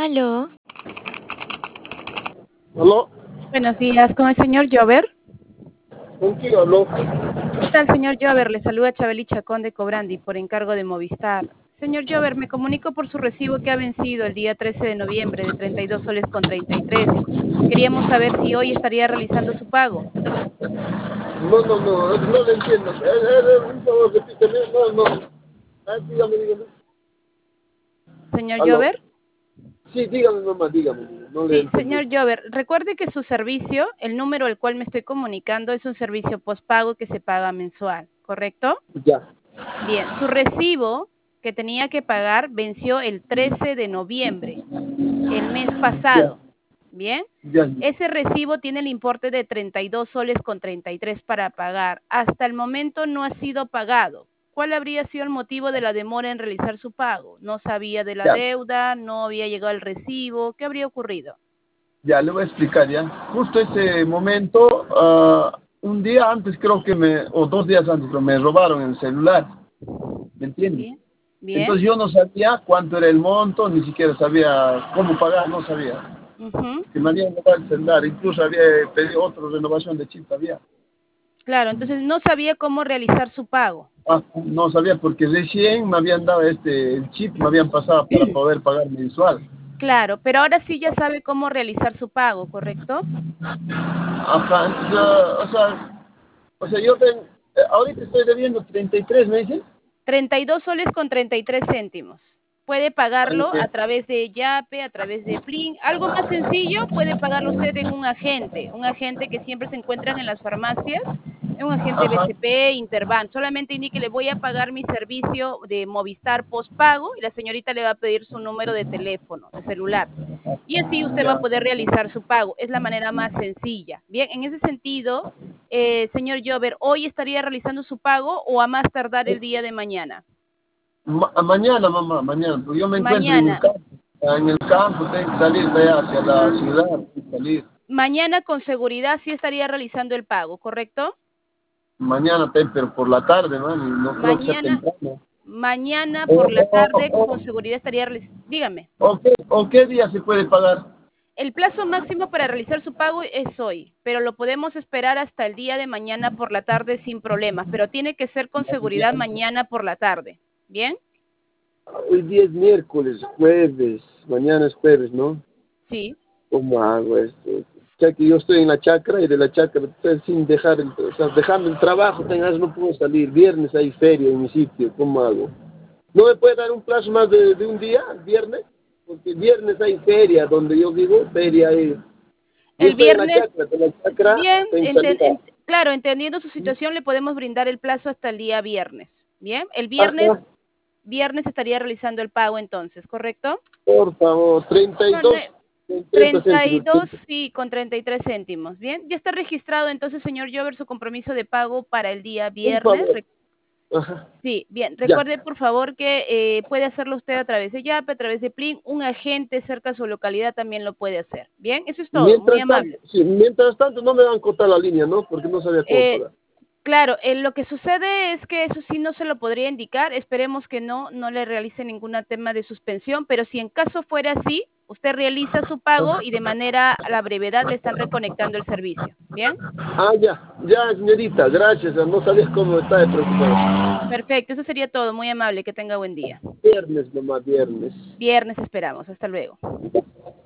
Aló, ¿Aló? Buenos días, ¿con el señor Jover? ¿Con quién habló? ¿Qué tal, señor Jover? Le saluda Chabeli Chacón de Cobrandi por encargo de Movistar. Señor Jover, me comunico por su recibo que ha vencido el día 13 de noviembre de 32 soles con 33. Queríamos saber si hoy estaría realizando su pago. No le entiendo. Un favor, repíteme. No. Dígame. Señor ¿Aló? Jover. Sí, dígame, mamá, dígame. No le Sí, entendí. señor Jover, recuerde que su servicio, el número al cual me estoy comunicando, es un servicio postpago que se paga mensual, ¿correcto? Ya. Bien, su recibo que tenía que pagar venció el 13 de noviembre, el mes Ya. pasado. Bien, Ya. ese recibo tiene el importe de 32 soles con 33 para pagar. Hasta el momento no ha sido pagado. ¿Cuál habría sido el motivo de la demora en realizar su pago? ¿No sabía de la Ya. deuda? ¿No había llegado el recibo? ¿Qué habría ocurrido? Ya, le voy a explicar ya. Justo ese momento, un día antes creo que o 2 días antes, me robaron el celular. ¿Me entiendes? Bien, bien. Entonces yo no sabía cuánto era el monto, ni siquiera sabía cómo pagar, no sabía. Ujú. Que me habían robado el celular, incluso había pedido otra renovación de chip, había. Claro, entonces no sabía cómo realizar su pago. No sabía porque recién me habían dado el chip, me habían pasado para poder pagar mensual. Claro, pero ahora sí ya sabe cómo realizar su pago, ¿correcto? Ajá, entonces, yo ahorita estoy debiendo 33 meses. 32 soles con 33 céntimos. Puede pagarlo a través de Yape, a través de Plin. Algo más sencillo, puede pagarlo usted en un agente que siempre se encuentran en las farmacias, en un agente Ajá, BCP, Interbank. Solamente indique, le voy a pagar mi servicio de Movistar postpago y la señorita le va a pedir su número de teléfono, de celular. Y así usted va a ya. poder realizar su pago. Es la manera más sencilla. Bien, en ese sentido, señor Jover, ¿hoy estaría realizando su pago o a más tardar el día de mañana? Mañana, mamá, mañana, porque yo me encuentro en el Mañana. campo. En el campo tengo que salir de allá hacia la ciudad, tengo que salir. Mañana con seguridad sí estaría realizando el pago, ¿correcto? Mañana, pero por la tarde, man, no creo que sea Mañana, temprano. mañana O, por la tarde o, con seguridad estaría realizando. Dígame. o qué día se puede pagar. El plazo máximo para realizar su pago es hoy, pero lo podemos esperar hasta el día de mañana por la tarde sin problemas, pero tiene que ser con seguridad mañana por la tarde. ¿Bien? Hoy día es miércoles, jueves, mañana es jueves, ¿no? Sí. ¿Cómo hago esto? Ya que yo estoy en la chacra y de la chacra, pues, sin dejar, dejando el trabajo, no puedo salir. Viernes hay feria en mi sitio, ¿cómo hago? ¿No me puede dar un plazo más de un día, el viernes? Porque el viernes hay feria, donde yo vivo, feria hay. Yo El estoy en la viernes, chacra, de la chacra bien, tengo salida. claro, entendiendo su situación, le podemos brindar el plazo hasta el día viernes. Bien, el Ajá, viernes estaría realizando el pago entonces, ¿correcto? por favor, No, no, 32, 30 32, céntimos. sí, con 33 céntimos. Bien, ya está registrado entonces, señor Jover, su compromiso de pago para el día Un viernes. favor. Ajá, Sí, bien, ya. recuerde por favor que puede hacerlo usted a través de Yape, a través de Plin, un agente cerca de su localidad también lo puede hacer. Bien, eso es todo, muy amable. Mientras tanto no me van a cortar la línea, ¿no? Porque no sabía cómo Eh, pagar. claro, lo que sucede es que eso sí no se lo podría indicar, esperemos que no le realice ningún tema de suspensión, pero si en caso fuera así, usted realiza su pago y de manera a la brevedad le están reconectando el servicio. ¿Bien? Ya, señorita, gracias. No sabía cómo estaba de preocupado. Perfecto, eso sería todo, muy amable, que tenga buen día. Viernes, mamá, viernes. Viernes esperamos, hasta luego.